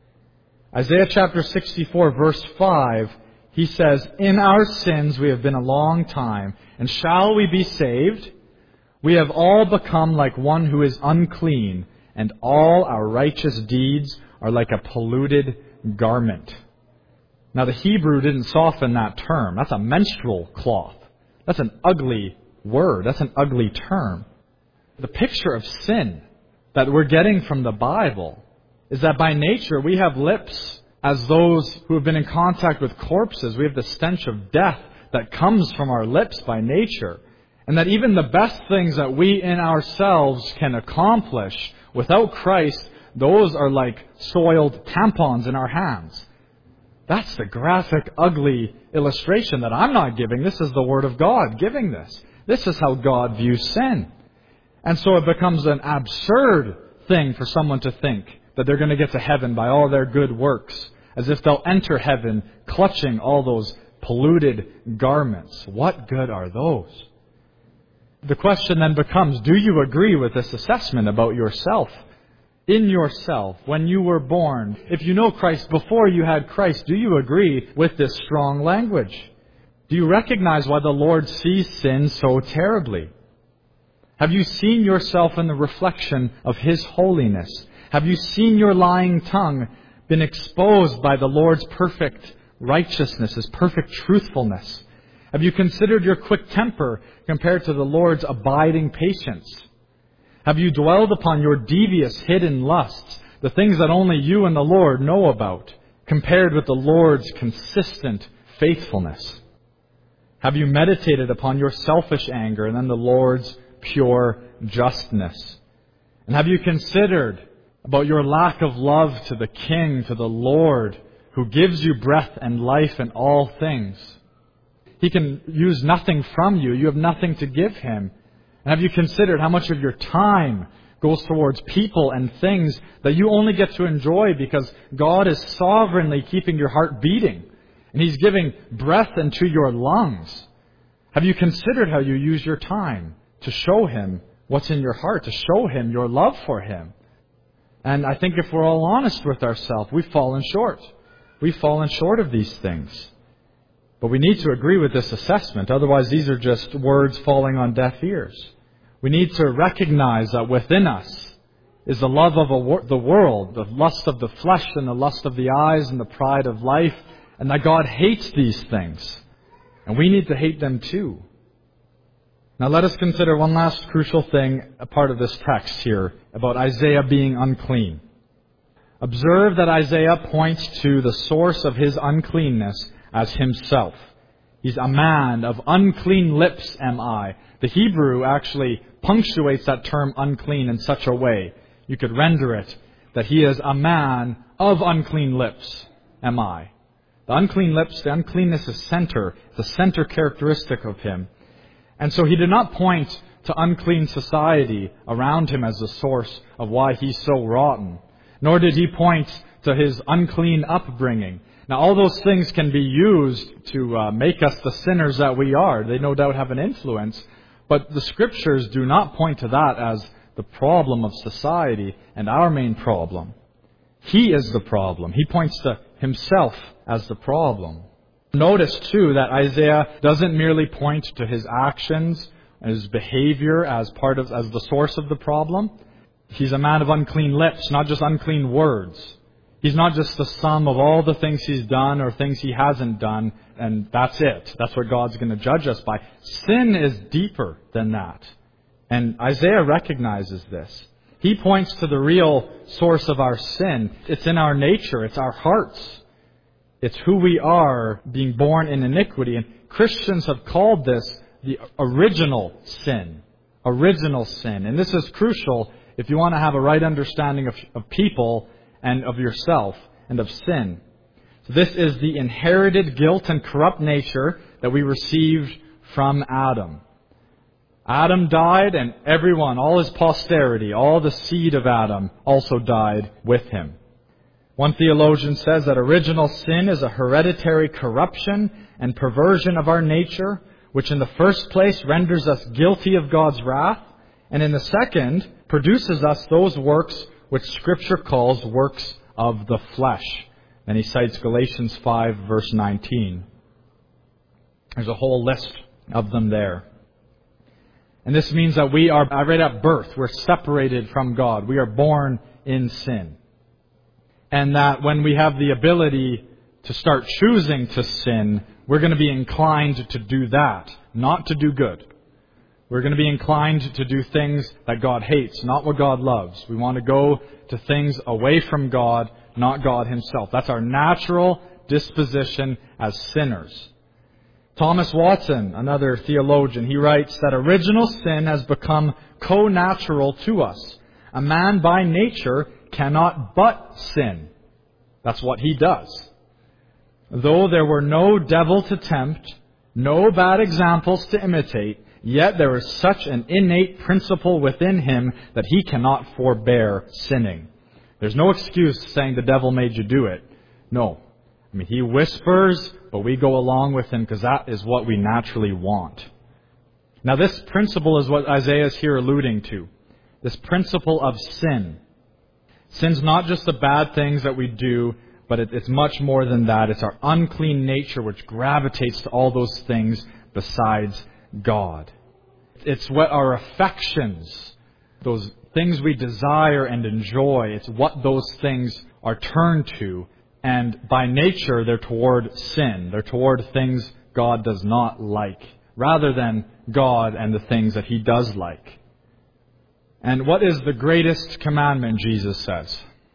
Isaiah chapter 64, verse 5, he says, "In our sins we have been a long time, and shall we be saved? We have all become like one who is unclean, and all our righteous deeds are like a polluted garment." Now the Hebrew didn't soften that term. That's a menstrual cloth. That's an ugly word. That's an ugly term. The picture of sin that we're getting from the Bible is that by nature we have lips as those who have been in contact with corpses. We have the stench of death that comes from our lips by nature. And that even the best things that we in ourselves can accomplish without Christ, those are like soiled tampons in our hands. That's the graphic, ugly illustration that I'm not giving. This is the Word of God giving this. This is how God views sin. And so it becomes an absurd thing for someone to think that they're going to get to heaven by all their good works, as if they'll enter heaven clutching all those polluted garments. What good are those? The question then becomes, do you agree with this assessment about yourself? In yourself, when you were born, if you know Christ before you had Christ, do you agree with this strong language? Do you recognize why the Lord sees sin so terribly? Have you seen yourself in the reflection of His holiness? Have you seen your lying tongue been exposed by the Lord's perfect righteousness, His perfect truthfulness? Have you considered your quick temper compared to the Lord's abiding patience? Have you dwelled upon your devious hidden lusts, the things that only you and the Lord know about, compared with the Lord's consistent faithfulness? Have you meditated upon your selfish anger and then the Lord's pure justness? And have you considered about your lack of love to the King, to the Lord, who gives you breath and life in all things? He can use nothing from you. You have nothing to give Him. And have you considered how much of your time goes towards people and things that you only get to enjoy because God is sovereignly keeping your heart beating and He's giving breath into your lungs? Have you considered how you use your time to show Him what's in your heart, to show Him your love for Him? And I think if we're all honest with ourselves, we've fallen short. We've fallen short of these things. But we need to agree with this assessment. Otherwise, these are just words falling on deaf ears. We need to recognize that within us is the love of the world, the lust of the flesh and the lust of the eyes and the pride of life, and that God hates these things. And we need to hate them too. Now let us consider one last crucial thing, a part of this text here, about Isaiah being unclean. Observe that Isaiah points to the source of his uncleanness as himself. He's a man of unclean lips am I. The Hebrew actually punctuates that term unclean in such a way. You could render it that he is a man of unclean lips am I. The unclean lips, the uncleanness is the center characteristic of him. And so he did not point to unclean society around him as the source of why he's so rotten. Nor did he point to his unclean upbringing. Now, all those things can be used to make us the sinners that we are. They no doubt have an influence. But the Scriptures do not point to that as the problem of society and our main problem. He is the problem. He points to himself as the problem. Notice, too, that Isaiah doesn't merely point to his actions and his behavior as the source of the problem. He's a man of unclean lips, not just unclean words. He's not just the sum of all the things he's done or things he hasn't done, and that's it. That's what God's going to judge us by. Sin is deeper than that. And Isaiah recognizes this. He points to the real source of our sin. It's in our nature. It's our hearts. It's who we are being born in iniquity. And Christians have called this the original sin. Original sin. And this is crucial if you want to have a right understanding of people and of yourself and of sin. So this is the inherited guilt and corrupt nature that we received from Adam. Adam died, and everyone, all his posterity, all the seed of Adam also died with him. One theologian says that original sin is a hereditary corruption and perversion of our nature, which in the first place renders us guilty of God's wrath, and in the second produces us those works which Scripture calls works of the flesh. And he cites Galatians 5, verse 19. There's a whole list of them there. And this means that we are, right at birth, we're separated from God. We are born in sin. And that when we have the ability to start choosing to sin, we're going to be inclined to do that, not to do good. We're going to be inclined to do things that God hates, not what God loves. We want to go to things away from God, not God Himself. That's our natural disposition as sinners. Thomas Watson, another theologian, he writes that original sin has become co-natural to us. A man by nature cannot but sin. That's what he does. Though there were no devil to tempt, no bad examples to imitate, yet there is such an innate principle within him that he cannot forbear sinning. There's no excuse saying the devil made you do it. No. I mean, he whispers, but we go along with him because that is what we naturally want. Now, this principle is what Isaiah is here alluding to. This principle of sin. Sin's not just the bad things that we do, but it's much more than that. It's our unclean nature which gravitates to all those things besides God. It's what our affections, those things we desire and enjoy, it's what those things are turned to. And by nature, they're toward sin. They're toward things God does not like, rather than God and the things that He does like. And what is the greatest commandment, Jesus says?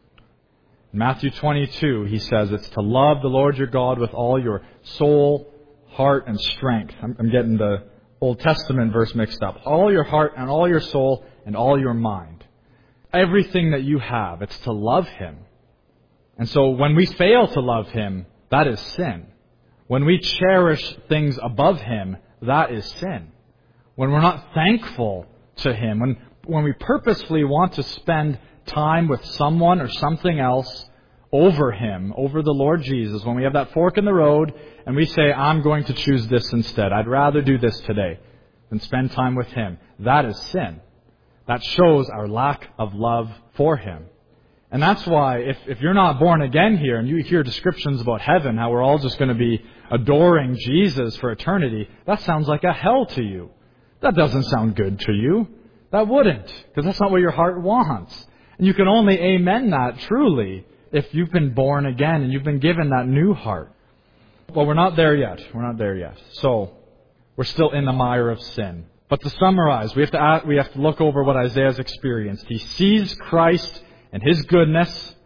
In Matthew 22, He says it's to love the Lord your God with all your soul, heart, and strength. I'm getting the Old Testament verse mixed up. All your heart and all your soul and all your mind. Everything that you have, it's to love Him. And so when we fail to love Him, that is sin. When we cherish things above Him, that is sin. When we're not thankful to Him, when we purposefully want to spend time with someone or something else over Him, over the Lord Jesus, when we have that fork in the road and we say, I'm going to choose this instead. I'd rather do this today than spend time with Him. That is sin. That shows our lack of love for Him. And that's why if you're not born again here and you hear descriptions about heaven, how we're all just going to be adoring Jesus for eternity, that sounds like a hell to you. That doesn't sound good to you. That wouldn't, because that's not what your heart wants. And you can only amen that truly if you've been born again and you've been given that new heart. Well, we're not there yet. We're not there yet. So, we're still in the mire of sin. But to summarize, we have to look over what Isaiah's experienced. He sees Christ and His goodness,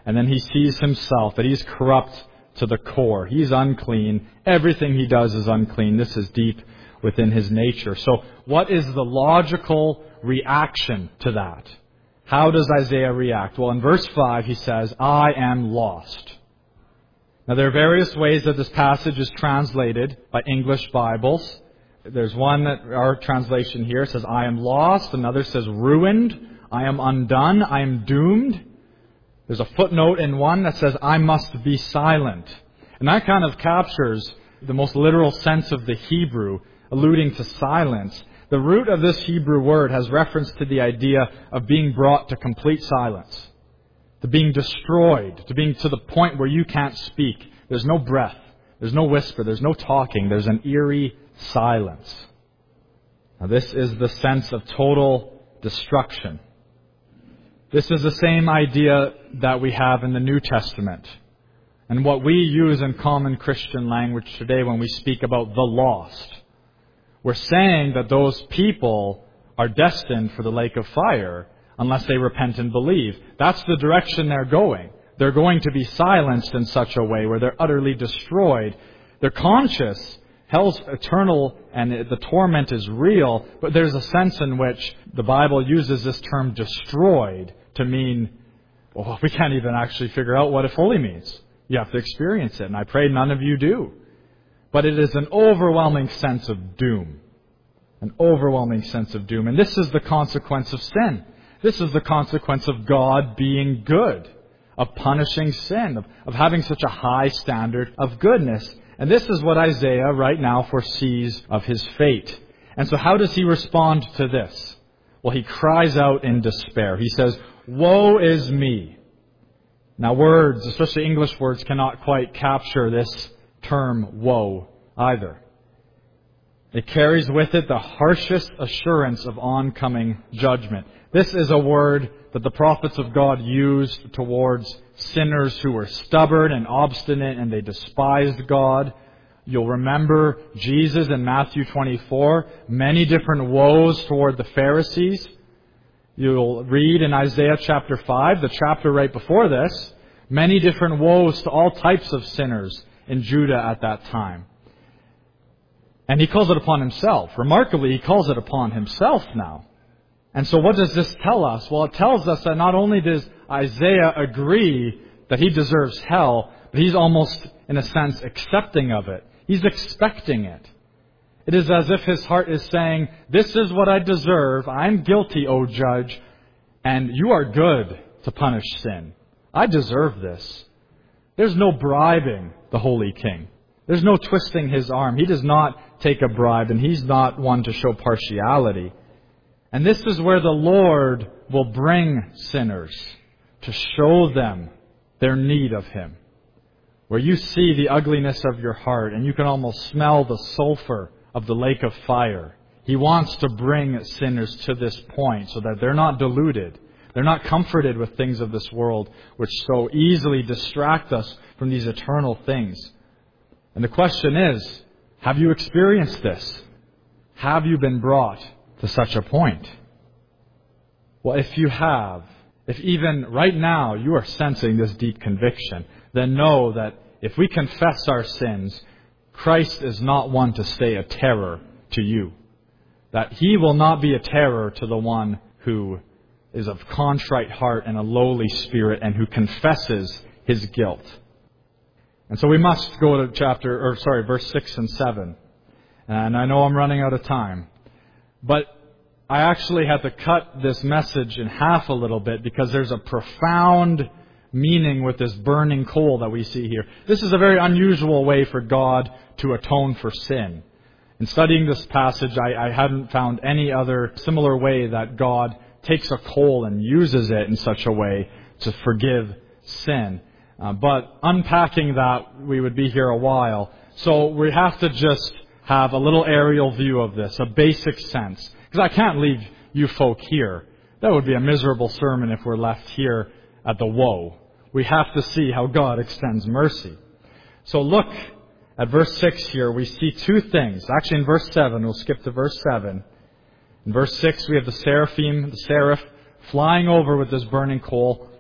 And then he sees himself, that he's corrupt to the core. He's unclean. Everything he does is unclean. This is deep within his nature. So what is the logical reaction to that? How does Isaiah react? Well, in verse 5 he says, I am lost. Now there are various ways that this passage is translated by English Bibles. There's one that our translation here says, I am lost. Another says, ruined. I am undone. I am doomed. There's a footnote in one that says, I must be silent. And that kind of captures the most literal sense of the Hebrew, alluding to silence. The root of this Hebrew word has reference to the idea of being brought to complete silence, to being destroyed, to being to the point where you can't speak. There's no breath, there's no whisper, there's no talking, there's an eerie silence. Now this is the sense of total destruction. This is the same idea that we have in the New Testament. And what we use in common Christian language today when we speak about the lost. We're saying that those people are destined for the lake of fire unless they repent and believe. That's the direction they're going. They're going to be silenced in such a way where they're utterly destroyed. They're conscious. Hell's eternal and the torment is real, but there's a sense in which the Bible uses this term destroyed to mean, well, we can't even actually figure out what it fully means. You have to experience it, and I pray none of you do. But it is an overwhelming sense of doom. An overwhelming sense of doom. And this is the consequence of sin. This is the consequence of God being good, of punishing sin, of having such a high standard of goodness. And this is what Isaiah right now foresees of his fate. And so how does he respond to this? Well, he cries out in despair. He says, woe is me. Now words, especially English words, cannot quite capture this term woe either. It carries with it the harshest assurance of oncoming judgment. This is a word that the prophets of God used towards sinners who were stubborn and obstinate and they despised God. You'll remember Jesus in Matthew 24, many different woes toward the Pharisees. You'll read in Isaiah chapter 5, the chapter right before this, many different woes to all types of sinners in Judah at that time. And he calls it upon himself. Remarkably, he calls it upon himself now. And so what does this tell us? Well, it tells us that not only does Isaiah agree that he deserves hell, but he's almost, in a sense, accepting of it. He's expecting it. It is as if his heart is saying, this is what I deserve. I'm guilty, O judge, and you are good to punish sin. I deserve this. There's no bribing the Holy King. There's no twisting his arm. He does not take a bribe, and he's not one to show partiality. And this is where the Lord will bring sinners to show them their need of Him. Where you see the ugliness of your heart and you can almost smell the sulfur of the lake of fire. He wants to bring sinners to this point so that they're not deluded. They're not comforted with things of this world which so easily distract us from these eternal things. And the question is, have you experienced this? Have you been brought to such a point? Well, if you have, if even right now you are sensing this deep conviction, then know that if we confess our sins, Christ is not one to stay a terror to you. That He will not be a terror to the one who is of contrite heart and a lowly spirit and who confesses his guilt. And so we must go to verse 6 and 7. And I know I'm running out of time. But I actually had to cut this message in half a little bit because there's a profound meaning with this burning coal that we see here. This is a very unusual way for God to atone for sin. In studying this passage, I hadn't found any other similar way that God takes a coal and uses it in such a way to forgive sin. But unpacking that, we would be here a while. So we have to just have a little aerial view of this, a basic sense. Because I can't leave you folk here. That would be a miserable sermon if we're left here at the woe. We have to see how God extends mercy. So look at verse 6 here. We see two things. Actually, in verse 7, we'll skip to verse 7. In verse 6, we have the seraph flying over with this burning coal.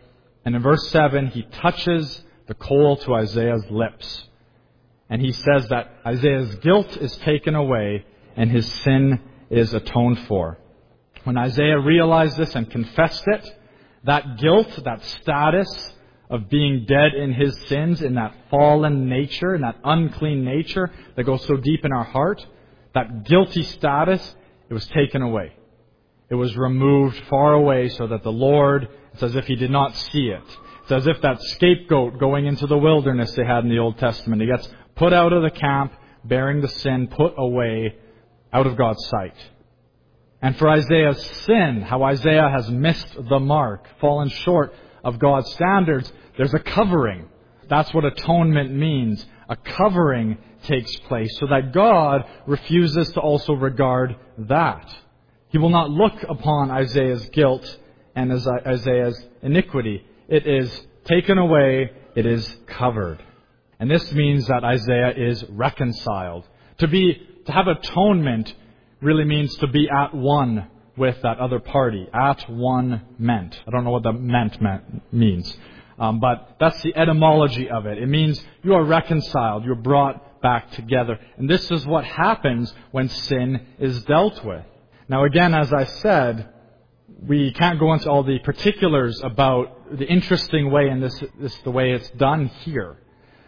And in verse 7, he touches the coal to Isaiah's lips. And he says that Isaiah's guilt is taken away and his sin is atoned for. When Isaiah realized this and confessed it, that guilt, that status of being dead in his sins, in that fallen nature, in that unclean nature that goes so deep in our heart, that guilty status, it was taken away. It was removed far away so that the Lord, it's as if he did not see it. It's as if that scapegoat going into the wilderness they had in the Old Testament, he gets put out of the camp, bearing the sin, put away out of God's sight. And for Isaiah's sin, how Isaiah has missed the mark, fallen short of God's standards, there's a covering. That's what atonement means. A covering takes place so that God refuses to also regard that. He will not look upon Isaiah's guilt and Isaiah's iniquity. It is taken away. It is covered. And this means that Isaiah is reconciled. To have atonement really means to be at one with that other party. At one meant. I don't know what the meant means. But that's the etymology of it. It means you are reconciled. You're brought back together. And this is what happens when sin is dealt with. Now again, as I said, we can't go into all the particulars about the interesting way in this the way it's done here.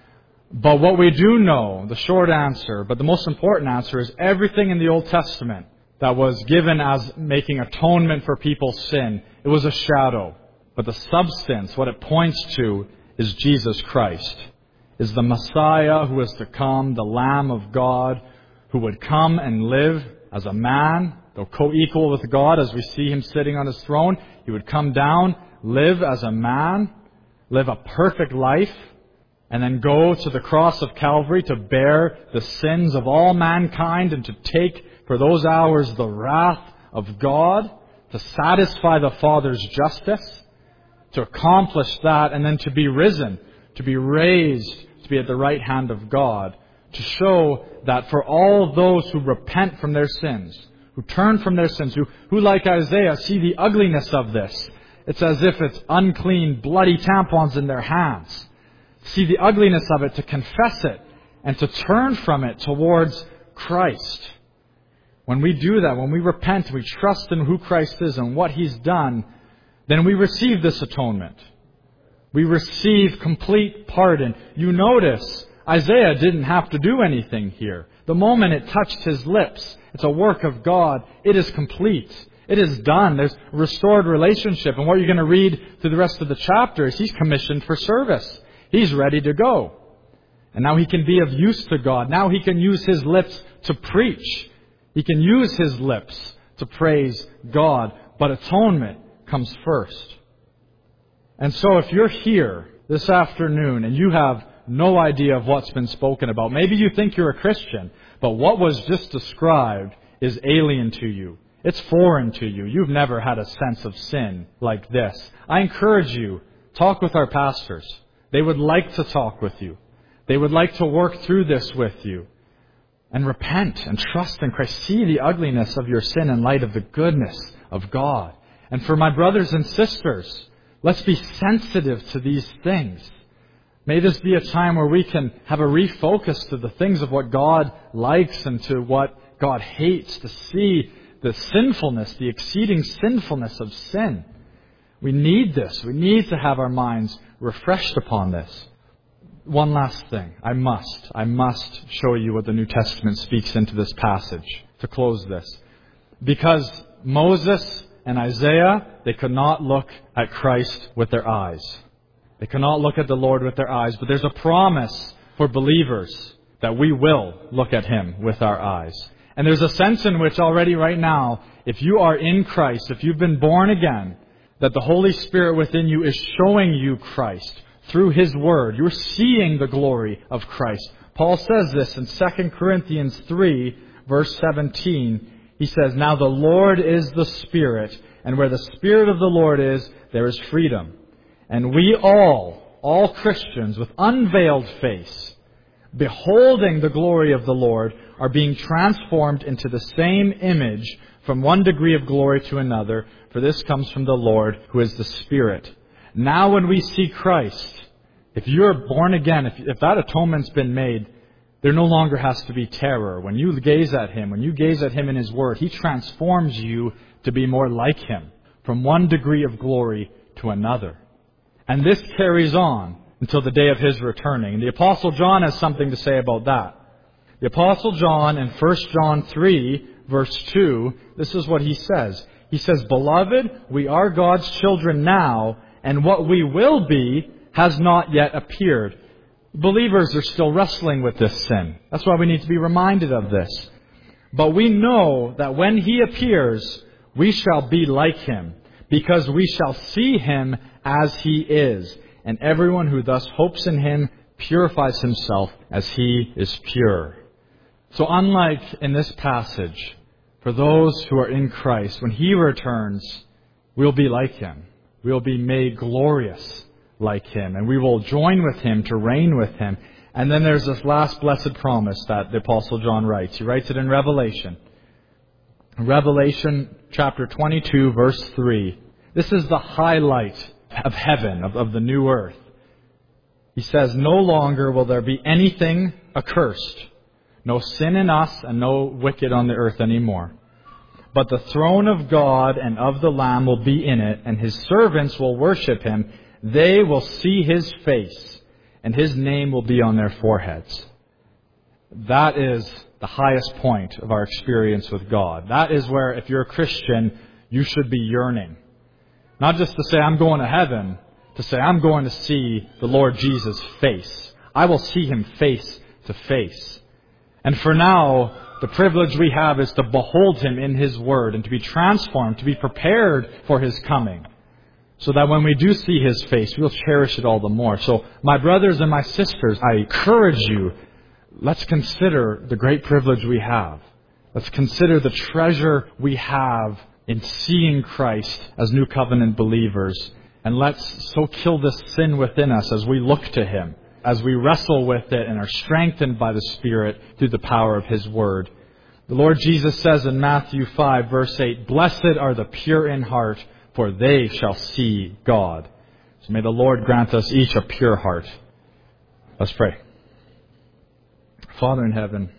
But what we do know, the short answer, but the most important answer, is everything in the Old Testament that was given as making atonement for people's sin, it was a shadow. But the substance, what it points to, is Jesus Christ, is the Messiah who is to come, the Lamb of God, who would come and live as a man, though co-equal with God as we see him sitting on his throne. He would come down, live as a man, live a perfect life, and then go to the cross of Calvary to bear the sins of all mankind and to take for those hours the wrath of God, to satisfy the Father's justice, to accomplish that, and then to be risen, to be raised, to be at the right hand of God, to show that for all those who repent from their sins, who turn from their sins, who like Isaiah see the ugliness of this, it's as if it's unclean, bloody tampons in their hands. See the ugliness of it, to confess it, and to turn from it towards Christ. When we do that, when we repent, we trust in who Christ is and what He's done, then we receive this atonement. We receive complete pardon. You notice, Isaiah didn't have to do anything here. The moment it touched his lips, it's a work of God. It is complete. It is done. There's a restored relationship. And what you're going to read through the rest of the chapter is he's commissioned for service. He's ready to go. And now he can be of use to God. Now he can use his lips to preach. He can use his lips to praise God. But atonement comes first. And so if you're here this afternoon and you have no idea of what's been spoken about, maybe you think you're a Christian, but what was just described is alien to you. It's foreign to you. You've never had a sense of sin like this. I encourage you, talk with our pastors. They would like to talk with you. They would like to work through this with you. And repent and trust in Christ. See the ugliness of your sin in light of the goodness of God. And for my brothers and sisters, let's be sensitive to these things. May this be a time where we can have a refocus to the things of what God likes and to what God hates, to see the sinfulness, the exceeding sinfulness of sin. We need this. We need to have our minds refreshed upon this. One last thing. I must show you what the New Testament speaks into this passage to close this. Because Moses and Isaiah, they could not look at Christ with their eyes. They cannot look at the Lord with their eyes. But there's a promise for believers that we will look at Him with our eyes. And there's a sense in which already right now, if you are in Christ, if you've been born again, that the Holy Spirit within you is showing you Christ through His Word. You're seeing the glory of Christ. Paul says this in 2 Corinthians 3, verse 17. He says, "Now the Lord is the Spirit, and where the Spirit of the Lord is, there is freedom. And we all Christians, with unveiled face, beholding the glory of the Lord, are being transformed into the same image from one degree of glory to another, for this comes from the Lord, who is the Spirit." Now when we see Christ, if you're born again, if that atonement's been made, there no longer has to be terror. When you gaze at Him in His Word, He transforms you to be more like Him, from one degree of glory to another. And this carries on until the day of His returning. And the Apostle John has something to say about that. The Apostle John in 1 John 3, verse 2, this is what he says. He says, "Beloved, we are God's children now, and what we will be has not yet appeared." Believers are still wrestling with this sin. That's why we need to be reminded of this. "But we know that when He appears, we shall be like Him, because we shall see Him as He is. And everyone who thus hopes in Him purifies himself as He is pure." So unlike in this passage, for those who are in Christ, when He returns, we'll be like Him. We'll be made glorious like Him, and we will join with Him to reign with Him. And then there's this last blessed promise that the Apostle John writes. He writes it in Revelation. Revelation chapter 22, verse 3. This is the highlight of heaven, of the new earth. He says, "No longer will there be anything accursed, no sin in us and no wicked on the earth anymore. But the throne of God and of the Lamb will be in it, and His servants will worship Him. They will see His face, and His name will be on their foreheads." That is the highest point of our experience with God. That is where, if you're a Christian, you should be yearning. Not just to say, "I'm going to heaven," to say, "I'm going to see the Lord Jesus' face. I will see Him face to face." And for now, the privilege we have is to behold Him in His Word and to be transformed, to be prepared for His coming, so that when we do see His face, we'll cherish it all the more. So, my brothers and my sisters, I encourage you, let's consider the great privilege we have. Let's consider the treasure we have in seeing Christ as New Covenant believers. And let's so kill this sin within us as we look to Him, as we wrestle with it and are strengthened by the Spirit through the power of His Word. The Lord Jesus says in Matthew 5, verse 8, "Blessed are the pure in heart, for they shall see God." So may the Lord grant us each a pure heart. Let's pray. Father in heaven,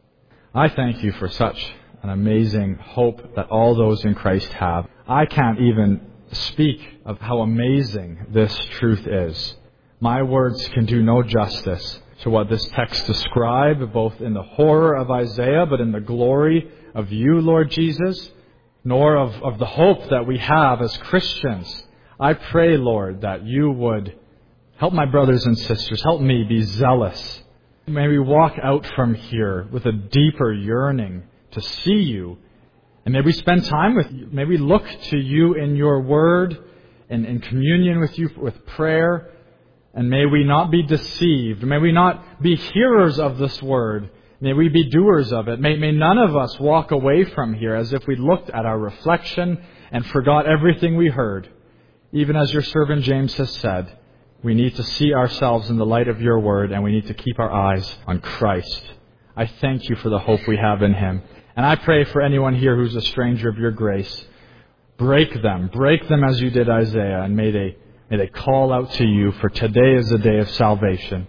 I thank You for such an amazing hope that all those in Christ have. I can't even speak of how amazing this truth is. My words can do no justice to what this text describes, both in the horror of Isaiah, but in the glory of You, Lord Jesus, nor of the hope that we have as Christians. I pray, Lord, that You would help my brothers and sisters, help me be zealous. May we walk out from here with a deeper yearning to see You. And may we spend time with You. May we look to You in Your Word and in communion with You with prayer. And may we not be deceived. May we not be hearers of this Word. May we be doers of it. May none of us walk away from here as if we looked at our reflection and forgot everything we heard. Even as Your servant James has said, we need to see ourselves in the light of Your Word, and we need to keep our eyes on Christ. I thank You for the hope we have in Him. And I pray for anyone here who's a stranger of Your grace. Break them as You did Isaiah, and may they call out to You, for today is the day of salvation.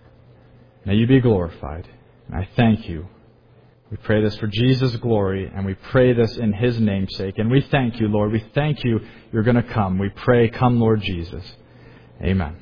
May You be glorified. And I thank You. We pray this for Jesus' glory, and we pray this in His namesake. And we thank You, Lord. We thank You, You're going to come. We pray, come, Lord Jesus. Amen.